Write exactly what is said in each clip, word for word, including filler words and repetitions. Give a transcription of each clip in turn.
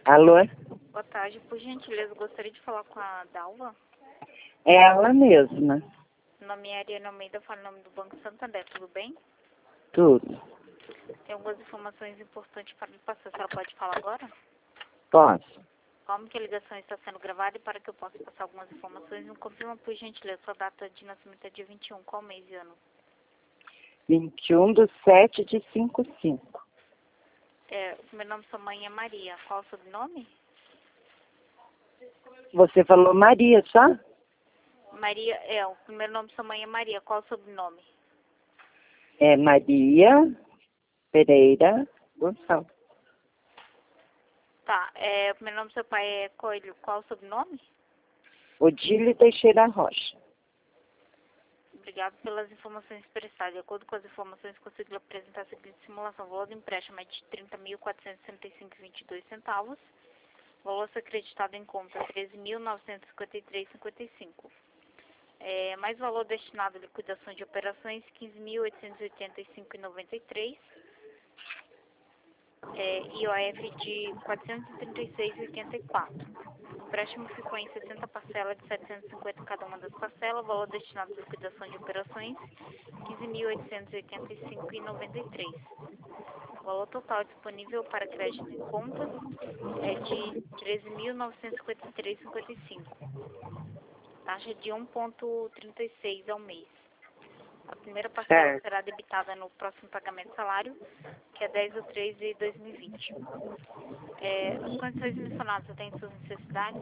Alô? Boa tarde, por gentileza, gostaria de falar com a Dalva. É ela mesma. Meu nome é Ariana Almeida, falo em nome do Banco Santander, tudo bem? Tudo. Tem algumas informações importantes para me passar, a senhora pode falar agora? Posso. Como que a ligação está sendo gravada e para que eu possa passar algumas informações, me confirma, por gentileza, sua data de nascimento é dia vinte e um, qual mês e ano? vinte e um de sete de cinquenta e cinco. É, o meu nome e sua mãe é Maria, qual o sobrenome? Você falou Maria, só? Maria, é, o primeiro nome de sua mãe é Maria, qual o sobrenome? É Maria Pereira Gonçalves. Tá, é, o primeiro nome do seu pai é Coelho, qual o sobrenome? Odílio Teixeira Rocha. Obrigado pelas informações prestadas. De acordo com as informações, consegui apresentar a seguinte simulação. O valor do empréstimo é de trinta mil quatrocentos e sessenta e cinco reais e vinte e dois centavos. O valor a ser acreditado em conta treze mil novecentos e cinquenta e três reais e cinquenta e cinco centavos. É, mais valor destinado à liquidação de operações, quinze mil oitocentos e oitenta e cinco reais e noventa e três centavos. É, I O F de quatrocentos e trinta e seis reais e oitenta e quatro centavos. O empréstimo ficou em sessenta parcelas de setecentos e cinquenta cada uma das parcelas. O valor destinado à liquidação de operações, quinze mil oitocentos e oitenta e cinco reais e noventa e três centavos. O valor total disponível para crédito em contas é de treze mil novecentos e cinquenta e três reais e cinquenta e cinco centavos. Taxa de um vírgula trinta e seis ao mês. A primeira parcela Certo. será debitada no próximo pagamento de salário, que é dez de três de dois mil e vinte. É, as condições mencionadas atendem suas necessidades?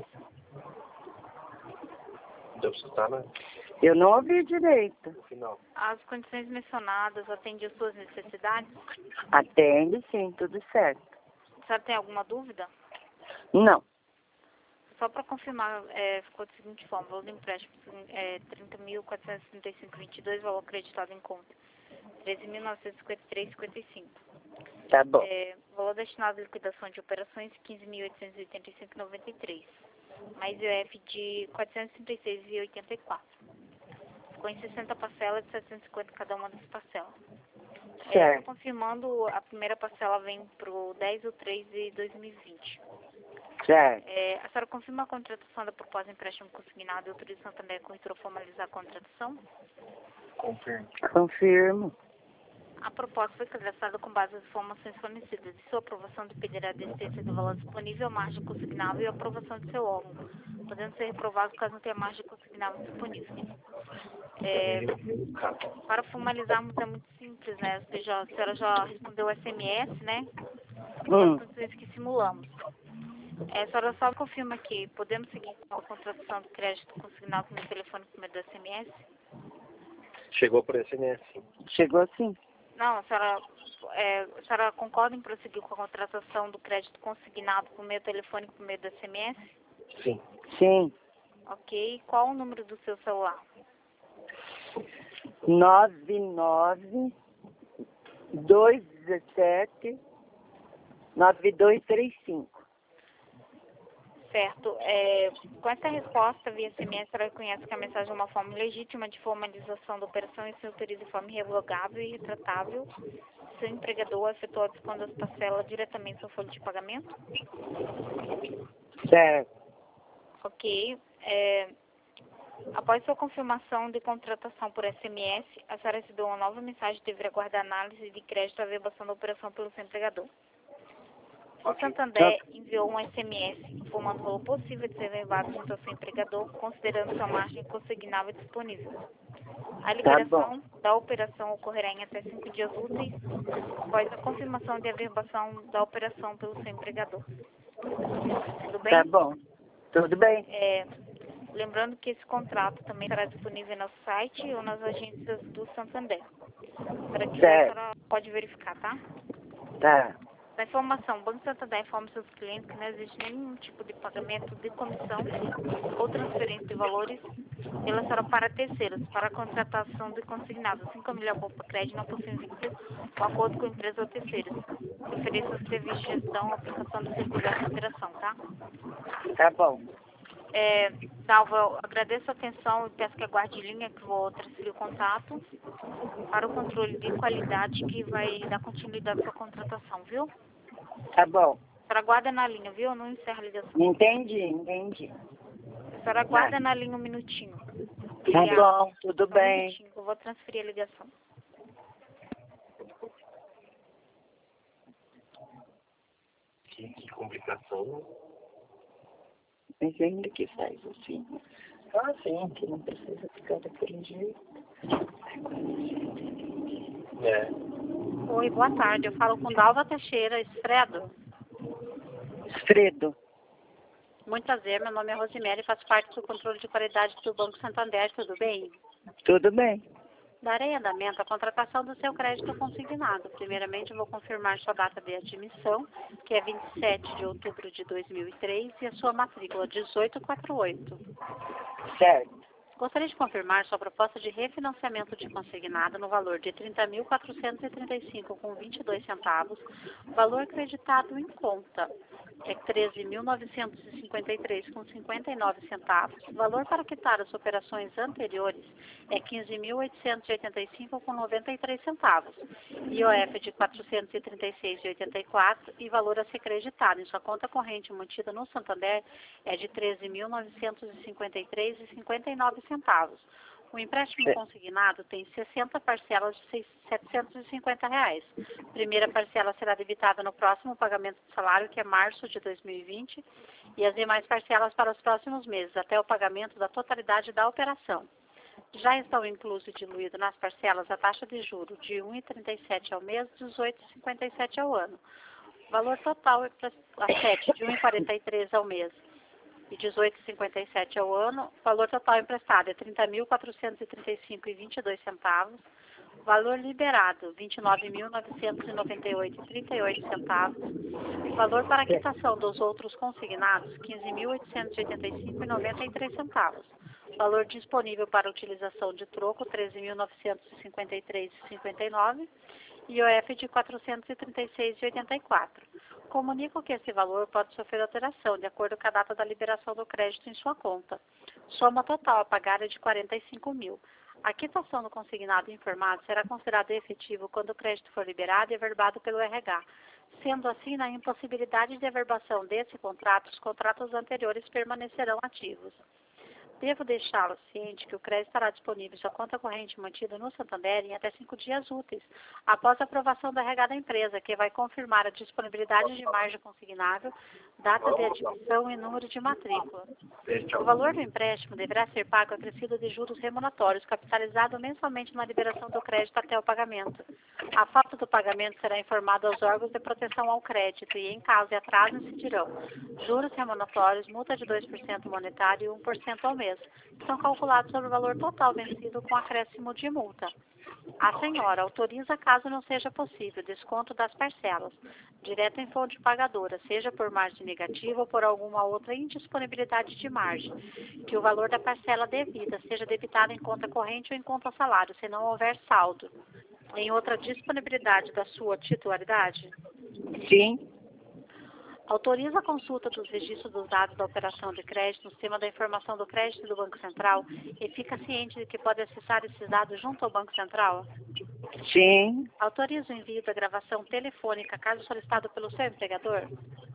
Deu pra escutar, né? Eu não ouvi direito. No final. As condições mencionadas atendem às suas necessidades? Atende, sim, tudo certo. A senhora tem alguma dúvida? Não. Só para confirmar, é, ficou da seguinte forma: o valor do empréstimo é trinta mil quatrocentos e trinta e cinco reais e vinte e dois centavos, valor acreditado em conta treze mil novecentos e cinquenta e três reais e cinquenta e cinco centavos. Tá bom. É, valor destinado à liquidação de operações, quinze mil oitocentos e oitenta e cinco reais e noventa e três centavos. Mais I O F de quatrocentos e trinta e seis reais e oitenta e quatro centavos. Ficou em sessenta parcelas de setecentos e cinquenta cada uma das parcelas. É, Certo. confirmando, a primeira parcela vem para o dez de três de dois mil e vinte. Certo. É, a senhora confirma a contratação da proposta de empréstimo consignado e autoriza o Santander a corretora a formalizar a contratação? Confirmo. Confirmo. A proposta foi cadastrada com base nas informações fornecidas. De sua aprovação dependerá da existência do valor disponível, margem consignável e a aprovação de seu órgão, podendo ser reprovado caso não tenha margem consignável disponível. É, para formalizarmos é muito simples, né? Você já, a senhora já respondeu o S M S, né? Com as Hum. condições que simulamos. É, a senhora só confirma que podemos seguir com a contratação do crédito consignado no telefone por meio do S M S? Chegou por S M S, sim. Chegou sim. Não, a senhora, é, a senhora concorda em prosseguir com a contratação do crédito consignado por meio telefônico por meio do S M S? Sim. Sim. Ok. Qual o número do seu celular? nove nove dois sete nove dois três cinco. Certo. É, com essa resposta via S M S, a senhora reconhece que a mensagem é uma forma legítima de formalização da operação e se autoriza de forma irrevogável e retratável seu empregador efetuar o desconto das parcelas diretamente sua folha de pagamento? Certo. Ok. É, após sua confirmação de contratação por S M S, a senhora recebeu uma nova mensagem de dever aguardar análise de crédito e averbação da operação pelo seu empregador. O Santander enviou um S M S informando o valor possível de ser averbado junto ao seu empregador, considerando sua margem consignável disponível. A liberação da operação ocorrerá em até cinco dias úteis após a confirmação de averbação da operação pelo seu empregador. Tudo bem? Tá bom. Tudo bem. É, lembrando que esse contrato também estará disponível no site ou nas agências do Santander. Para que a Certo. senhora pode verificar, tá? Tá. Da informação, o Banco Santander informa seus clientes que não existe nenhum tipo de pagamento de comissão ou transferência de valores pela senhora para terceiros, para a contratação de consignados, assim como ele aponta crédito, não possui vínculo ou acordo com empresa ou terceiros. Ofereça serviço de gestão ou aplicação do serviço dessa operação, tá? Tá bom. É, Dalva, eu agradeço a atenção e peço que aguarde em linha que vou transferir o contato para o controle de qualidade que vai dar continuidade à sua contratação, viu? Tá bom. senhora aguarda na linha, viu? Eu não encerro a ligação. Entendi, entendi. A senhora aguarda na linha um minutinho. Tá bom, tudo Só um bem. minutinho, que eu vou transferir a ligação. Que, que complicação. Mas ainda que faz assim. Ah, sim, que não precisa ficar daquele jeito. É. Oi, boa tarde. Eu falo com Dalva Teixeira, Esfredo. Fredo, Muito prazer, meu nome é Rosemary, faço parte do controle de qualidade do Banco Santander, tudo bem? tudo bem. Darei andamento à contratação do seu crédito consignado. Primeiramente, eu vou confirmar sua data de admissão, que é vinte e sete de outubro de dois mil e três, e a sua matrícula dezoito quarenta e oito. Certo. Gostaria de confirmar sua proposta de refinanciamento de consignado no valor de trinta mil quatrocentos e trinta e cinco reais com vinte e dois centavos, valor creditado em conta é treze mil novecentos e cinquenta e três reais com cinquenta e nove centavos, valor para quitar as operações anteriores é quinze mil oitocentos e oitenta e cinco reais com noventa e três centavos, I O F de quatrocentos e trinta e seis reais e oitenta e quatro centavos e valor a ser creditado em sua conta corrente mantida no Santander é de treze mil novecentos e cinquenta e três reais e cinquenta e nove centavos. O empréstimo É. consignado tem sessenta parcelas de setecentos e cinquenta reais. Primeira parcela será debitada no próximo pagamento do salário, que é março de dois mil e vinte, e as demais parcelas para os próximos meses, até o pagamento da totalidade da operação. Já estão incluso e diluído nas parcelas a taxa de juros de um vírgula trinta e sete ao mês, dezoito vírgula cinquenta e sete ao ano. Valor total é a sete de um vírgula quarenta e três ao mês e dezoito vírgula cinquenta e sete ao ano. Valor total emprestado é trinta mil quatrocentos e trinta e cinco reais e vinte e dois centavos. Valor liberado, vinte e nove mil novecentos e noventa e oito reais e trinta e oito centavos. Valor para quitação dos outros consignados, quinze mil oitocentos e oitenta e cinco reais e noventa e três centavos. Valor disponível para utilização de troco, treze mil novecentos e cinquenta e três reais e cinquenta e nove centavos. I O F de quatrocentos e trinta e seis reais e oitenta e quatro centavos. Comunico que esse valor pode sofrer alteração, de acordo com a data da liberação do crédito em sua conta. Soma total a pagar é de quarenta e cinco mil. A quitação do consignado informado será considerada efetivo quando o crédito for liberado e averbado pelo R H. Sendo assim, na impossibilidade de averbação desse contrato, os contratos anteriores permanecerão ativos. Devo deixá-lo ciente que o crédito estará disponível em sua conta corrente mantida no Santander em até cinco dias úteis, após a aprovação do R H da empresa, que vai confirmar a disponibilidade de margem consignável, data de admissão e número de matrícula. O valor do empréstimo deverá ser pago acrescido de juros remuneratórios, capitalizado mensalmente na liberação do crédito até o pagamento. A falta do pagamento será informado aos órgãos de proteção ao crédito e, em caso de atraso, incidirão juros remuneratórios, multa de dois por cento monetário e um por cento ao mês, que são calculados sobre o valor total vencido com acréscimo de multa. A senhora autoriza, caso não seja possível, desconto das parcelas, direto em fonte pagadora, seja por margem negativa ou por alguma outra indisponibilidade de margem, que o valor da parcela devida seja debitado em conta corrente ou em conta salário, se não houver saldo. Em outra disponibilidade da sua titularidade? Sim, Autoriza a consulta dos registros dos dados da operação de crédito no sistema da informação do crédito do Banco Central e fica ciente de que pode acessar esses dados junto ao Banco Central? sim, Autoriza o envio da gravação telefônica caso solicitado pelo seu empregador?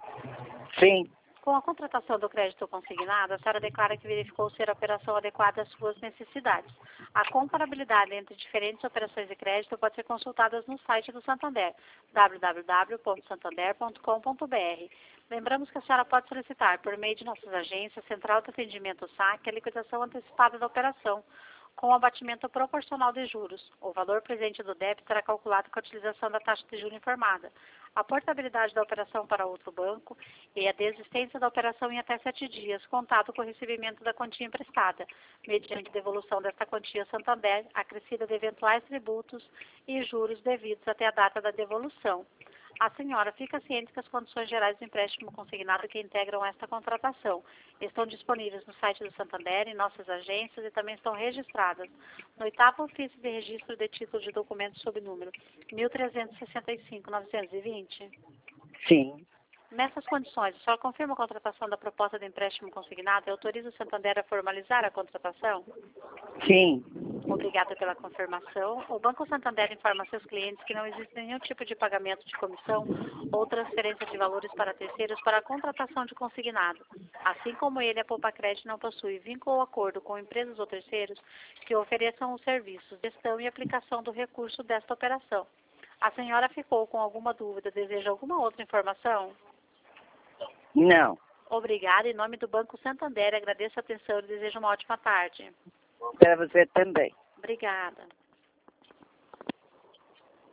sim, Com a contratação do crédito consignado, a senhora declara que verificou ser a operação adequada às suas necessidades. A comparabilidade entre diferentes operações de crédito pode ser consultada no site do Santander, w w w ponto santander ponto com ponto b r. Lembramos que a senhora pode solicitar, por meio de nossas agências, Central de Atendimento S A C, a liquidação antecipada da operação, com abatimento proporcional de juros. O valor presente do débito será calculado com a utilização da taxa de juros informada, a portabilidade da operação para outro banco e a desistência da operação em até sete dias, contado com o recebimento da quantia emprestada, mediante devolução desta quantia ao Santander, acrescida de eventuais tributos e juros devidos até a data da devolução. A senhora fica ciente que as condições gerais do empréstimo consignado que integram esta contratação estão disponíveis no site do Santander, em nossas agências e também estão registradas no oitavo ofício de registro de título de documentos sob número mil trezentos e sessenta e cinco, novecentos e vinte. sim. Nessas condições, a senhora confirma a contratação da proposta de empréstimo consignado e autoriza o Santander a formalizar a contratação? Sim. Obrigada pela confirmação. O Banco Santander informa a seus clientes que não existe nenhum tipo de pagamento de comissão ou transferência de valores para terceiros para a contratação de consignado. Assim como ele, a Poupa Crédito não possui vínculo ou acordo com empresas ou terceiros que ofereçam os serviços, gestão e aplicação do recurso desta operação. A senhora ficou com alguma dúvida? Deseja alguma outra informação? Não. Obrigada. Em nome do Banco Santander, agradeço a atenção e desejo uma ótima tarde. Para você também. Obrigada.